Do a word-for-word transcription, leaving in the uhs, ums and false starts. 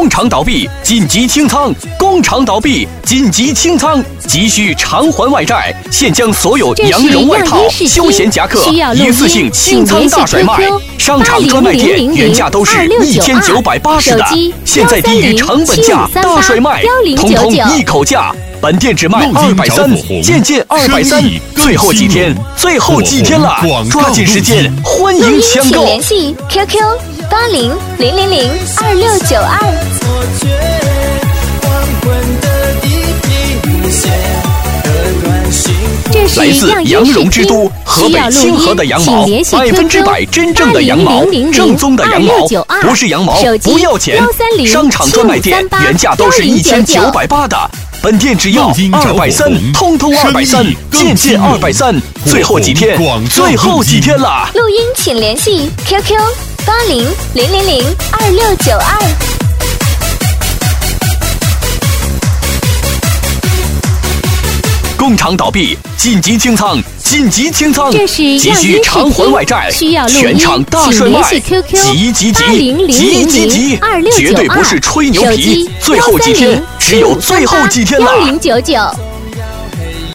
工厂倒闭，紧急清仓；工厂倒闭，紧急清仓，急需偿还外债。现将所有羊绒外套、休闲夹克一次性清仓大甩卖。商场专卖店原价都是一千九百八十的，现在低于成本价大甩卖，通通一口价。本店只卖二百三，件件二百三，最后几天，最后几天了，抓紧时间，欢迎抢购。 请联系 Q Q 八零零零零二六九二。 来自羊绒之都河北清河的羊毛，百分之百真正的羊毛，正宗的羊毛，不是羊毛不要钱。商场专卖店原价都是一千九百八的。本店只要二百三，通通二百三，件件二百三，最后几天，最后几天了。 录音请联系 Q Q 八零零零零二六九二。 工厂倒闭，紧急清仓，紧急清仓，急需偿还外债，全场大甩卖，急急急，急急急，绝对不是吹牛皮，最后几天，只有最后几天了。 幺零九九。